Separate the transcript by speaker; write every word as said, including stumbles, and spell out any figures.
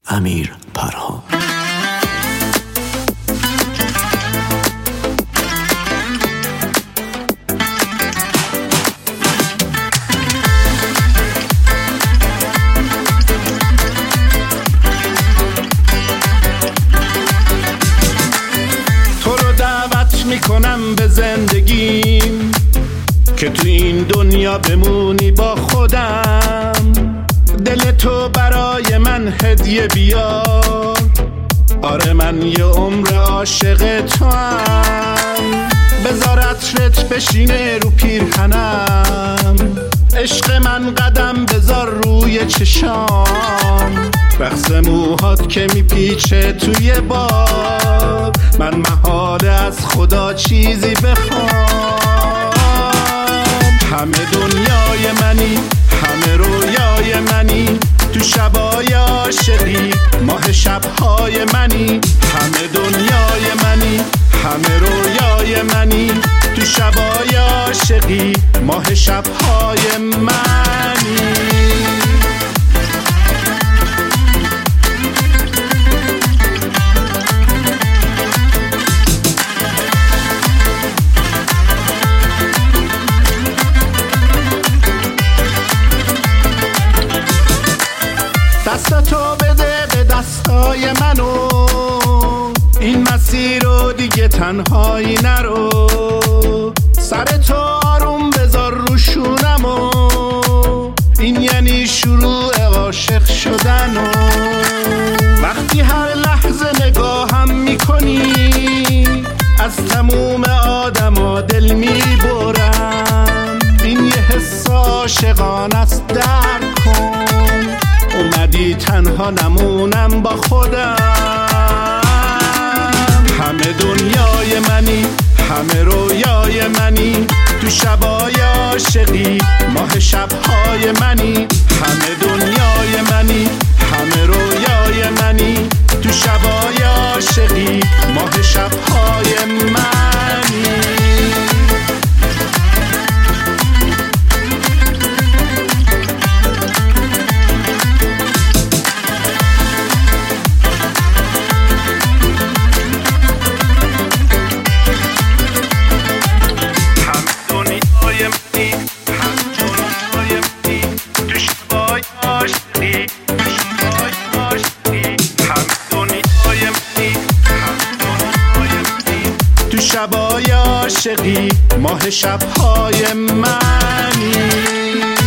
Speaker 1: امیر پرهام.
Speaker 2: تو رو دعوت میکنم به زندگیم که تو این دنیا بمونی با خودم. دل تو برای من هدیه بیار، آره من یه عمر عاشق تو هم. بذار عطرت بشینه رو پیرهنم، عشق من قدم بذار روی چشام. رقص موهات که میپیچه توی باد، من محاله از خدا چیزی بخوام. همه دنیای منی، همه رویای منی، تو شبای عاشقی ماه شبهای منی. همه دنیای منی، همه رویای منی، تو شبای عاشقی ماه شبهای منی. دستاتو بده به دستای منو، این مسیر رو دیگه تنهایی نرو. سر تو آروم بذار رو شونمو، این یعنی شروع عاشق شدنو. وقتی هر لحظه نگاهم میکنی، از تموم آدما دل میبرم. این یه حس عاشقانه است، درک کن. اومدی تنها نمونم با خودم. همه دنیای منی، همه رویای منی، تو شبای عاشقی ماه شبهای منی. همه دنیای منی، همه رویای منی، تو شبای عاشقی ماه شبهای منی. تو شبای عاشقی ماه شبهای منی.